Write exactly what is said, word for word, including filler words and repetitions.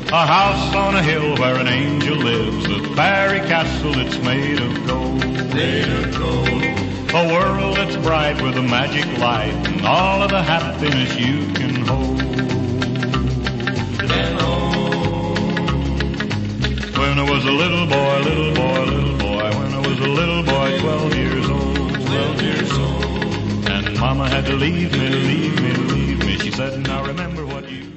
A house on a hill where an angel lives, a fairy castle that's made of gold. Made of gold. A world that's bright with a magic light and all of the happiness you can hold. And oh, when I was a little boy, little boy, little boy, when I was a little boy, twelve years old, twelve years old. and Mama had to leave me, leave me, leave me. She said, now remember what you